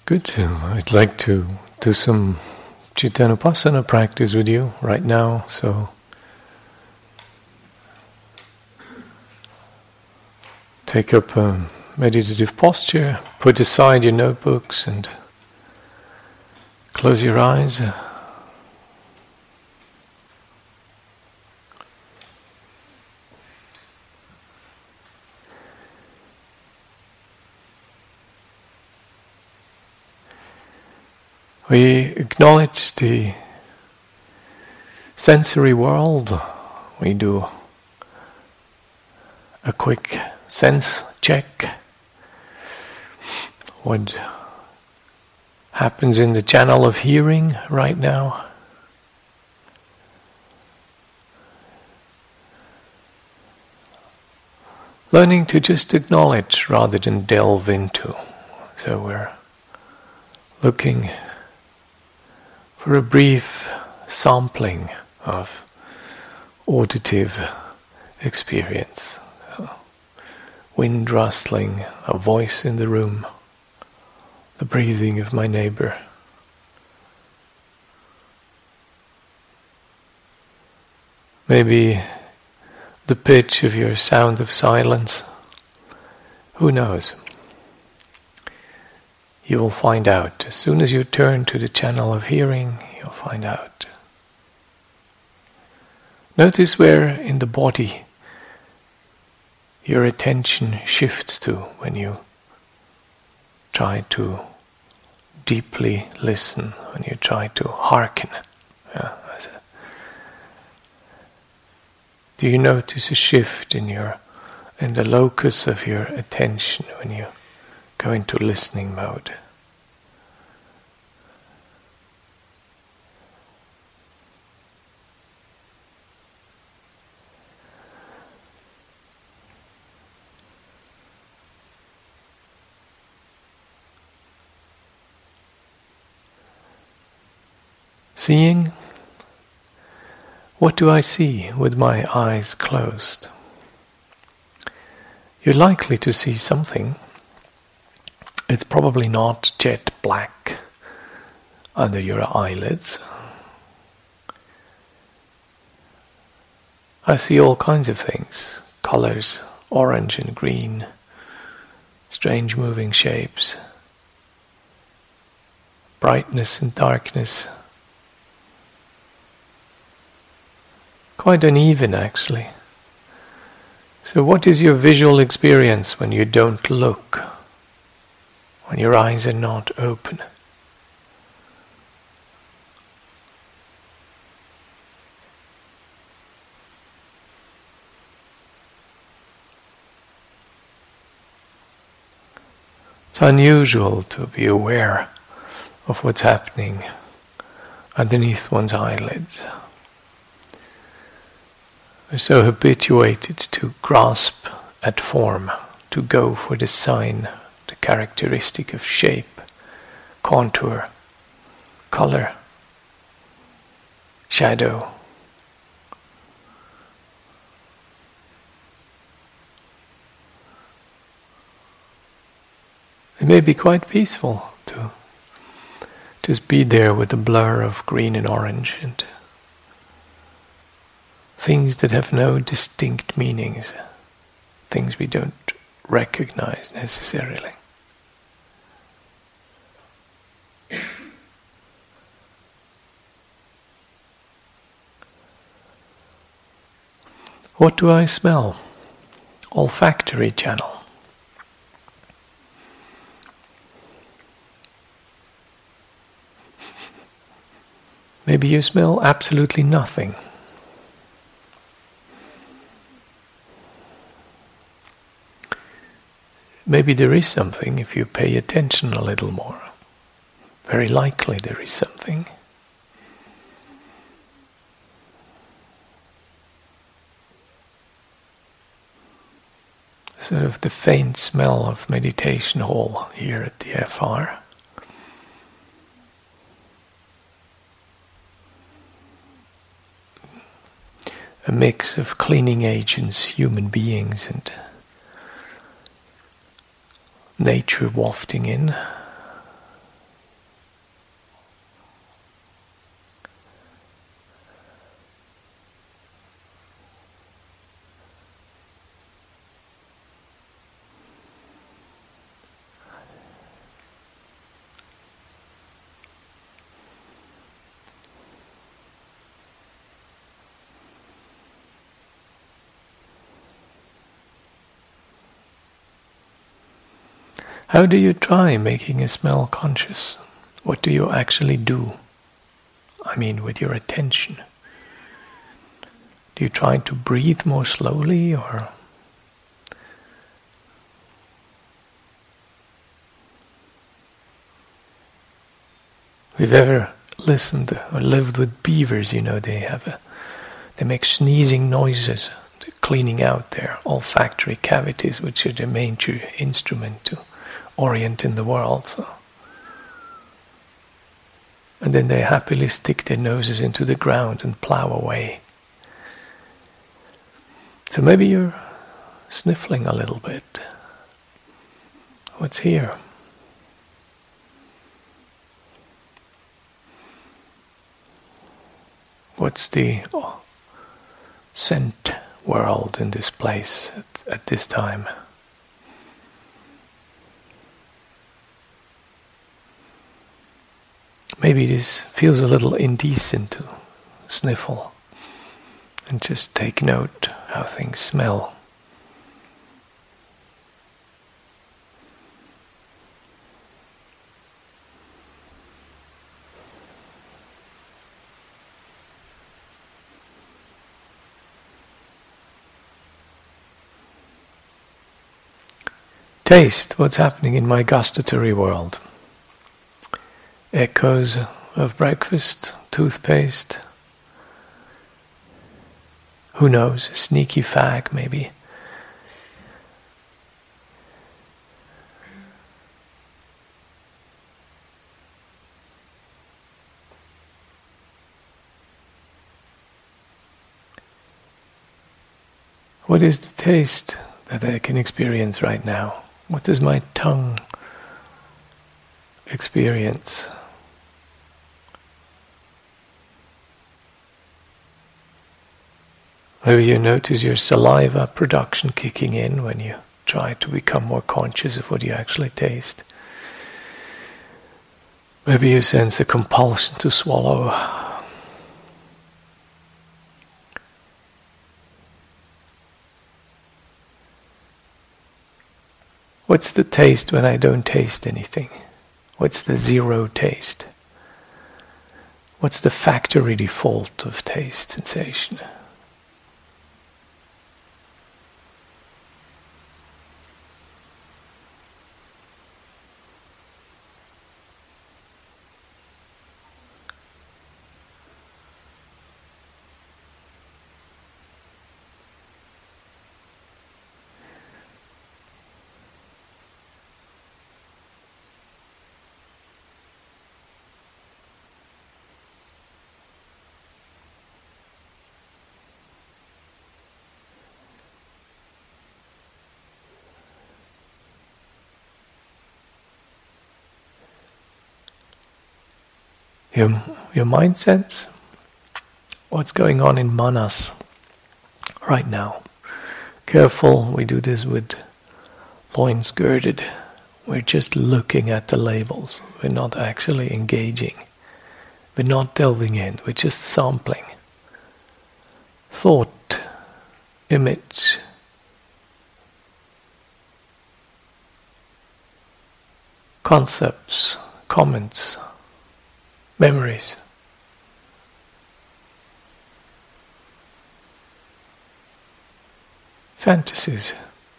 Good. I'd like to do some Chittanupassana practice with you right now. So take up a meditative posture, put aside your notebooks and close your eyes. We acknowledge the sensory world. We do a quick sense check. What happens in the channel of hearing right now? Learning to just acknowledge rather than delve into. So we're looking for a brief sampling of auditive experience. So, wind rustling, a voice in the room, the breathing of my neighbor. Maybe the pitch of your sound of silence. Who knows? You will find out. As soon as you turn to the channel of hearing, you'll find out. Notice where in the body your attention shifts to when you try to deeply listen, when you try to hearken. Do you notice a shift in the locus of your attention when you go into listening mode? Seeing? What do I see with my eyes closed? You're likely to see something. It's probably not jet black under your eyelids. I see all kinds of things, colors, orange and green, strange moving shapes, brightness and darkness. Quite uneven, actually. So what is your visual experience when you don't look? When your eyes are not open? It's unusual to be aware of what's happening underneath one's eyelids. We're so habituated to grasp at form, to go for the sign, the characteristic of shape, contour, color, shadow. It may be quite peaceful to just be there with a blur of green and orange and things that have no distinct meanings, things we don't recognize necessarily. What do I smell? Olfactory channel. Maybe you smell absolutely nothing. Maybe there is something if you pay attention a little more. Very likely there is something. Sort of the faint smell of meditation hall here at the FR. A mix of cleaning agents, human beings, and nature wafting in. How do you try making a smell conscious? What do you actually do? I mean, with your attention. Do you try to breathe more slowly, or if you've ever listened or lived with beavers, you know they make sneezing noises, cleaning out their olfactory cavities, which are the major instrument to orient in the world. So. And then they happily stick their noses into the ground and plow away. So maybe you're sniffling a little bit. What's here? What's the scent world in this place at this time? Maybe this feels a little indecent to sniffle and just take note how things smell. Taste what's happening in my gustatory world. Echoes of breakfast, toothpaste. Who knows, a sneaky fag maybe. What is the taste that I can experience right now? What does my tongue experience? Maybe you notice your saliva production kicking in when you try to become more conscious of what you actually taste. Maybe you sense a compulsion to swallow. What's the taste when I don't taste anything? What's the zero taste? What's the factory default of taste sensation? Your mind sense what's going on in manas right now. Careful, we do this with loins girded. We're just looking at the labels. We're not actually engaging. We're not delving in. We're just sampling. Thought, image, concepts, comments, memories. Fantasies.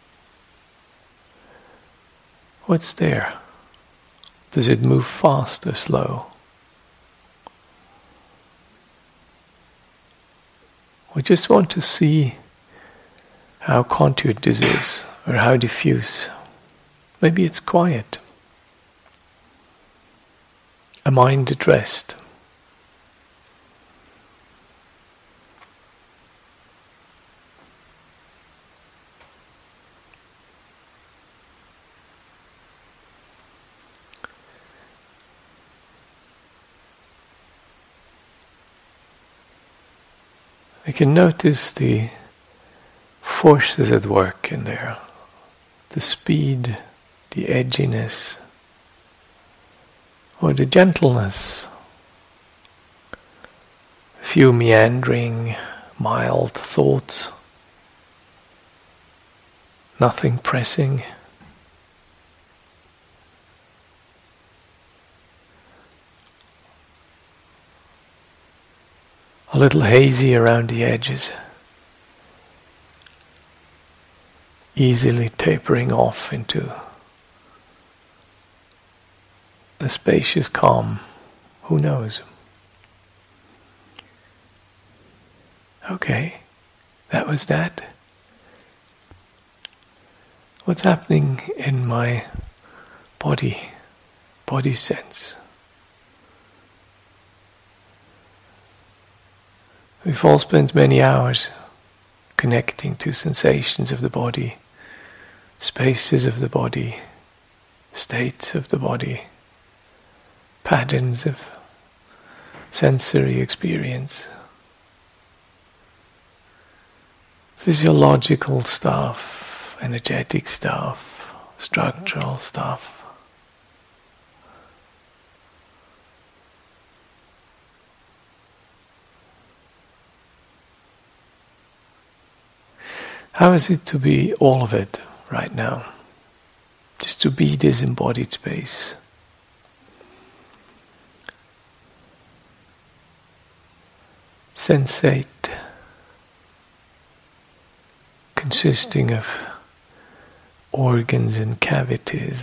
What's there? Does it move fast or slow? We just want to see how contoured this is, or how diffuse. Maybe it's quiet. A mind at rest. You can notice the forces at work in there, the speed, the edginess, or the gentleness, a few meandering, mild thoughts, nothing pressing. a little hazy around the edges, easily tapering off into a spacious calm. Who knows? Okay, that was that. What's happening in my body sense? We've all spent many hours connecting to sensations of the body, spaces of the body, states of the body, patterns of sensory experience, physiological stuff, energetic stuff, structural stuff. How is it to be all of it right now? Just to be this embodied space. Sensate, consisting of organs and cavities,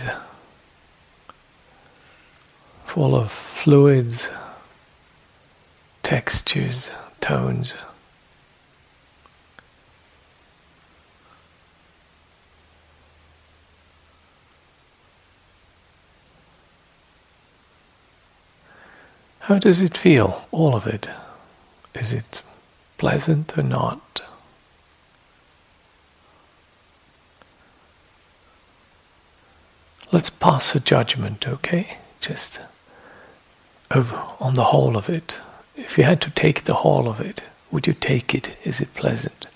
full of fluids, textures, tones. How does it feel, all of it? Is it pleasant or not? Let's pass a judgment, okay? Just on the whole of it. If you had to take the whole of it, would you take it? Is it pleasant?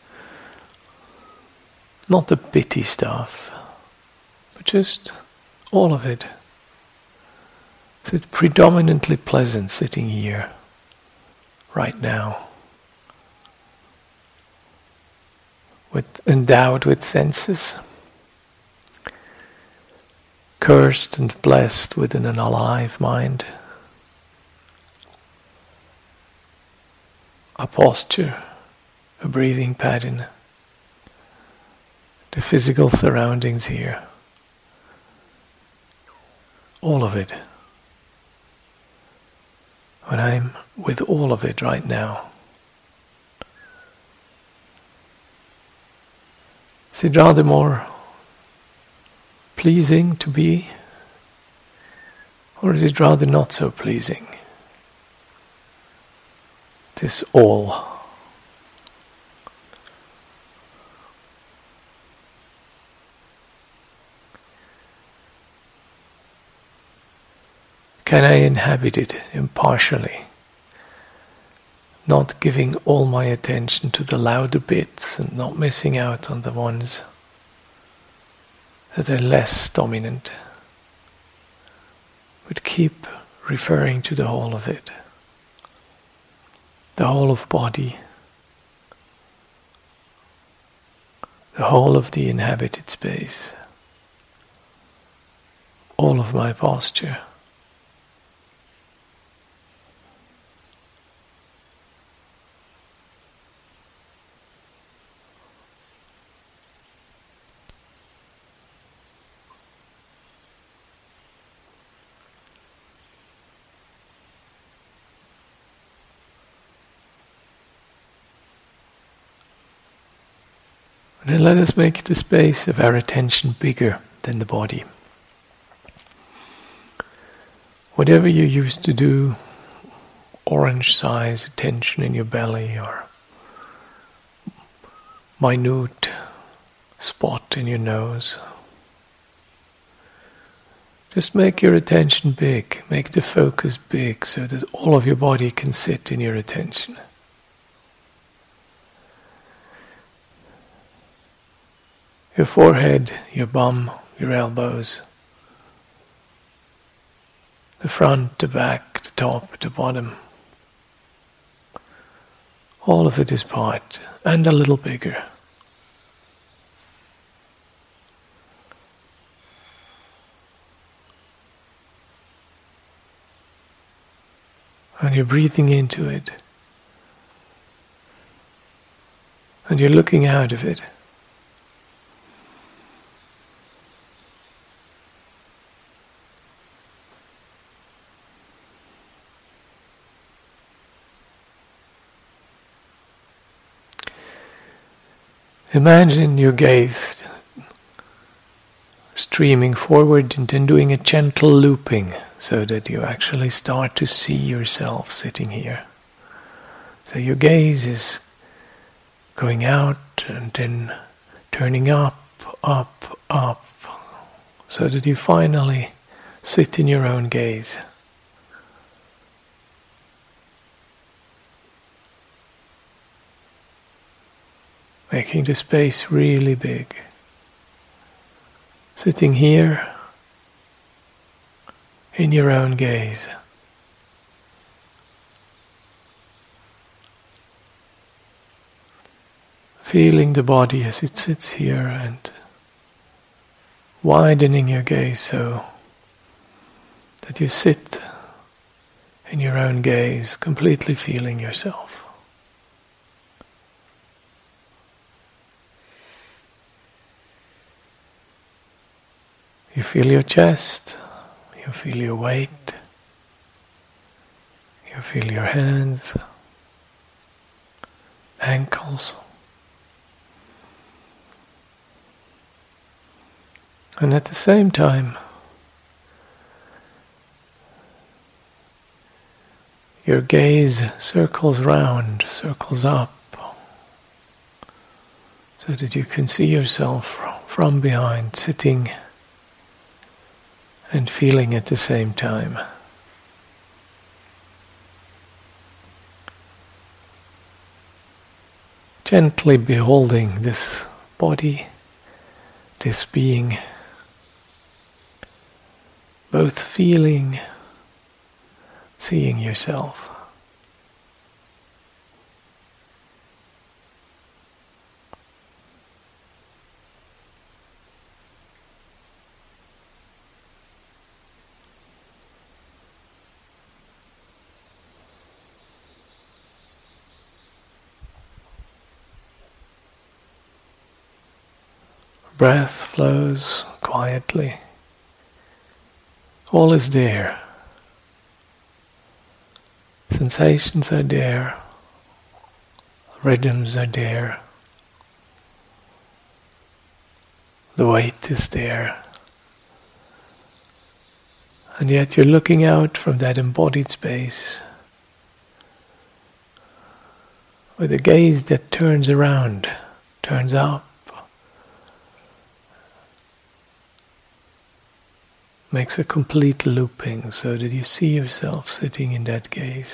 Not the bitty stuff, but just all of it. Is it predominantly pleasant sitting here, right now, endowed with senses, cursed and blessed with an alive mind, a posture, a breathing pattern, the physical surroundings here, all of it. When I'm with all of it right now, is it rather more pleasing to be, or is it rather not so pleasing? This all. Can I inhabit it impartially, not giving all my attention to the louder bits and not missing out on the ones that are less dominant, but keep referring to the whole of it, the whole of body, the whole of the inhabited space, all of my posture. And then let us make the space of our attention bigger than the body. Whatever you used to do, orange size attention in your belly or minute spot in your nose, just make your attention big, make the focus big so that all of your body can sit in your attention. Your forehead, your bum, your elbows, the front, the back, the top, the bottom. All of it is part, and a little bigger. And you're breathing into it. and you're looking out of it. Imagine your gaze streaming forward and then doing a gentle looping so that you actually start to see yourself sitting here. So your gaze is going out and then turning up, up, up, so that you finally sit in your own gaze. Making the space really big. Sitting here in your own gaze. Feeling the body as it sits here and widening your gaze so that you sit in your own gaze, completely feeling yourself. You feel your chest, you feel your weight, you feel your hands, ankles. And at the same time, your gaze circles round, circles up, so that you can see yourself from behind, sitting and feeling at the same time. Gently beholding this body, this being, both feeling, seeing yourself. Breath flows quietly. All is there. Sensations are there. Rhythms are there. The weight is there. And yet you're looking out from that embodied space with a gaze that turns around, turns up, makes a complete looping so that you see yourself sitting in that gaze.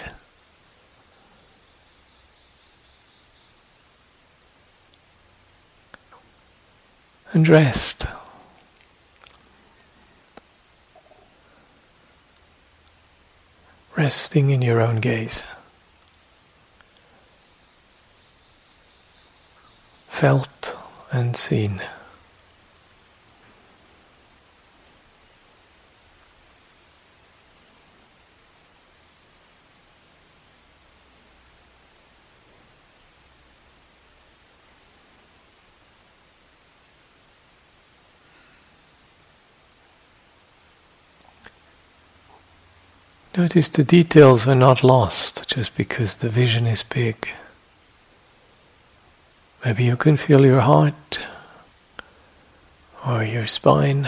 And rest. Resting in your own gaze. Felt and seen. Notice the details are not lost just because the vision is big. Maybe you can feel your heart or your spine,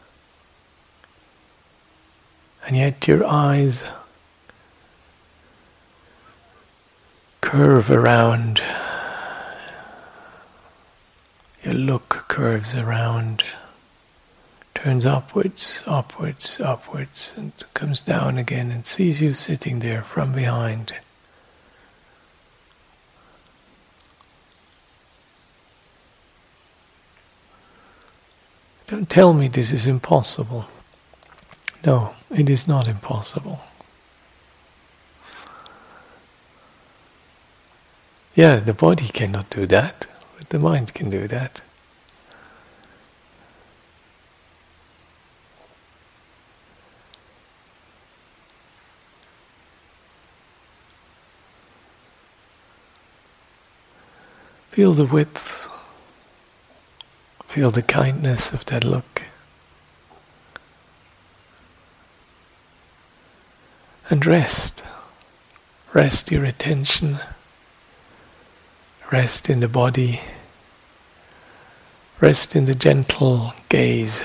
and yet your eyes curve around, your look curves around, turns upwards, upwards, upwards, and comes down again and sees you sitting there from behind. Don't tell me this is impossible. No, it is not impossible. Yeah, the body cannot do that, but the mind can do that. Feel the width, feel the kindness of that look. And rest. Rest your attention. Rest in the body. Rest in the gentle gaze.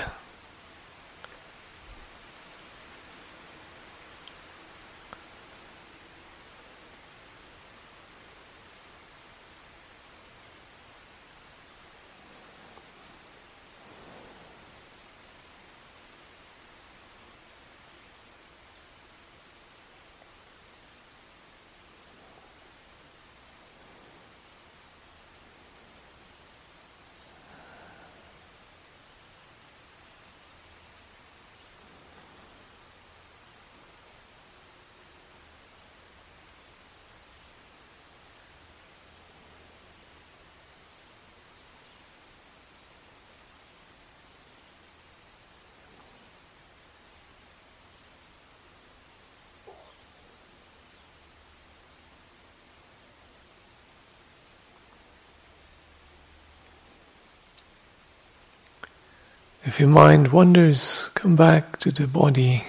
If your mind wanders, come back to the body.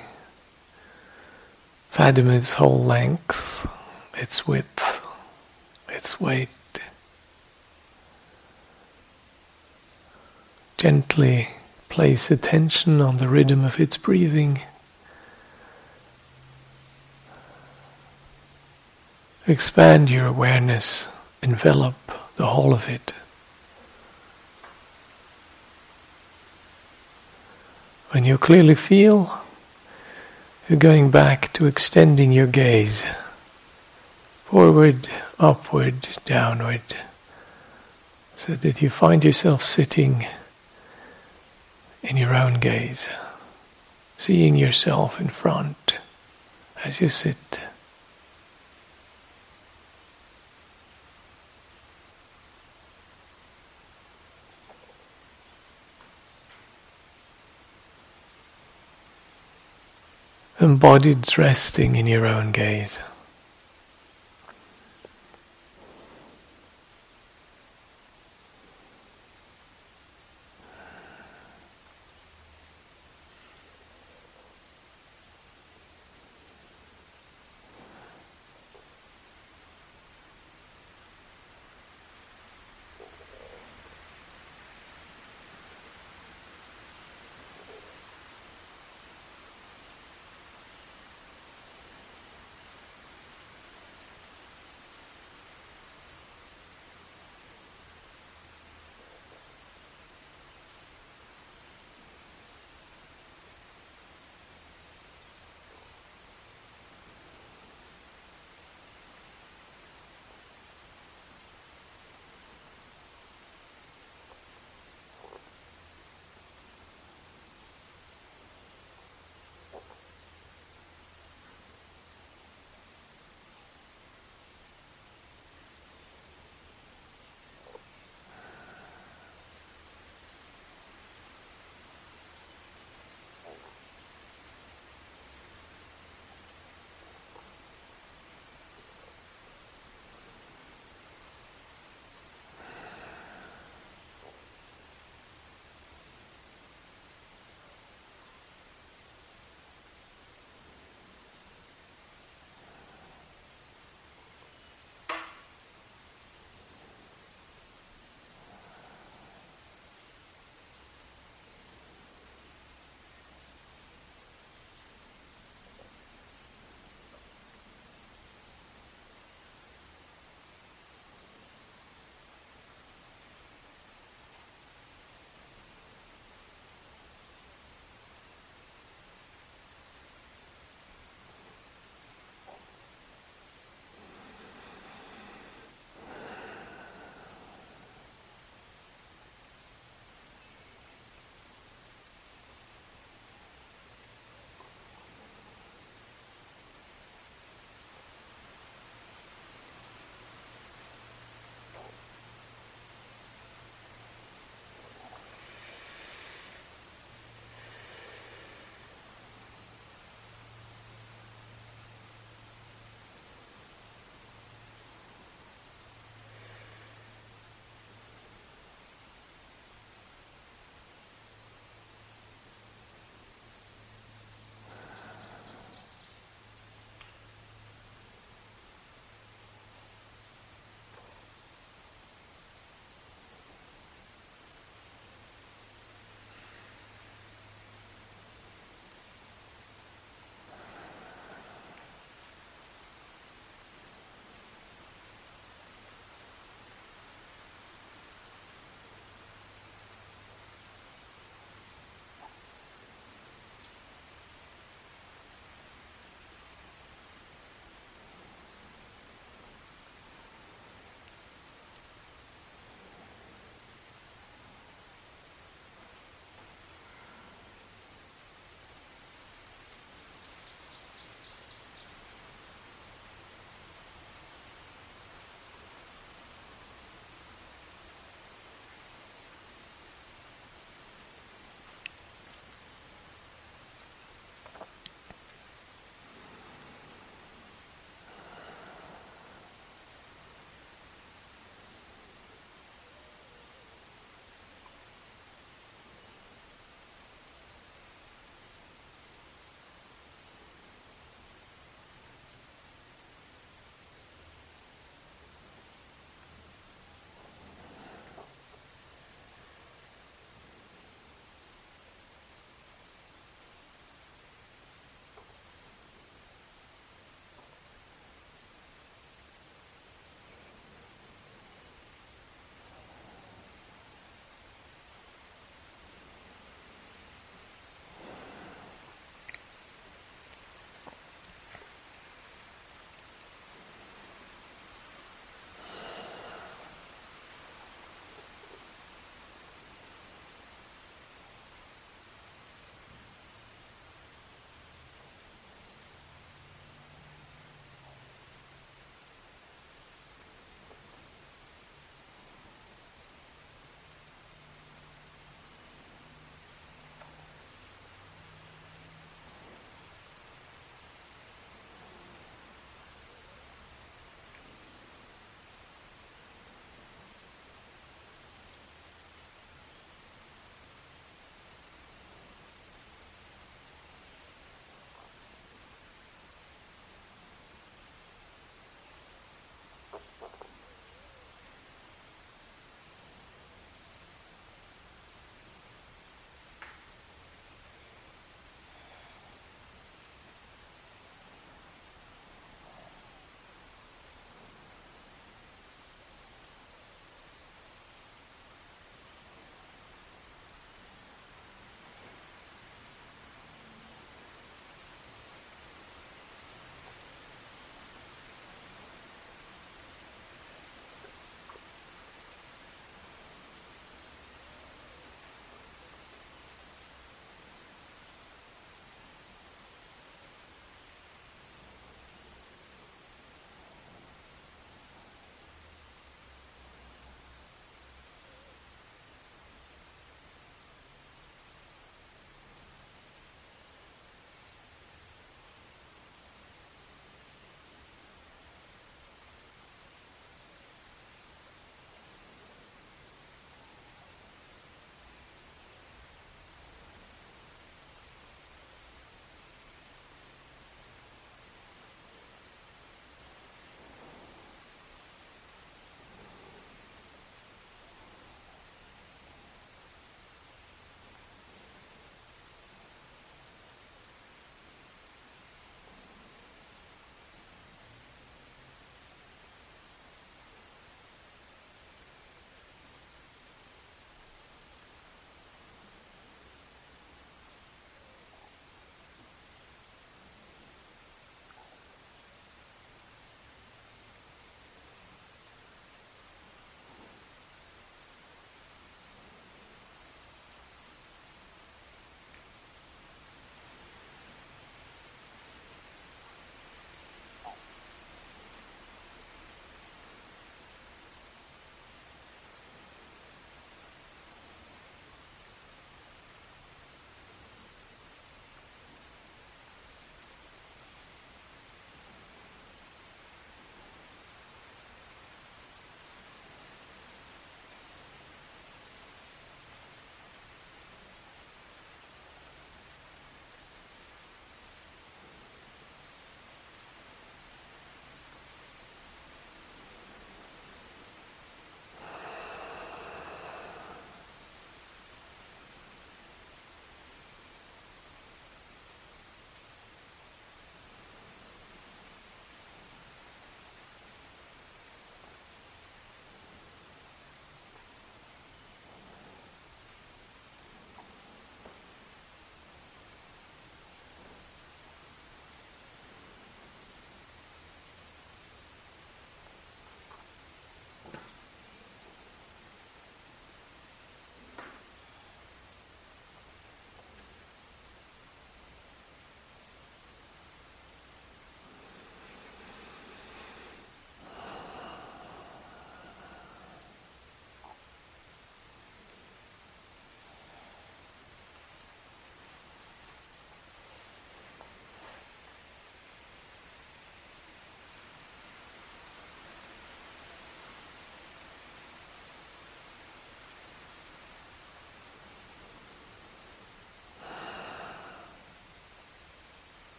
Fathom its whole length, its width, its weight. Gently place attention on the rhythm of its breathing. Expand your awareness, envelop the whole of it. When you clearly feel, you're going back to extending your gaze forward, upward, downward, so that you find yourself sitting in your own gaze, seeing yourself in front as you sit. Embodied resting in your own gaze.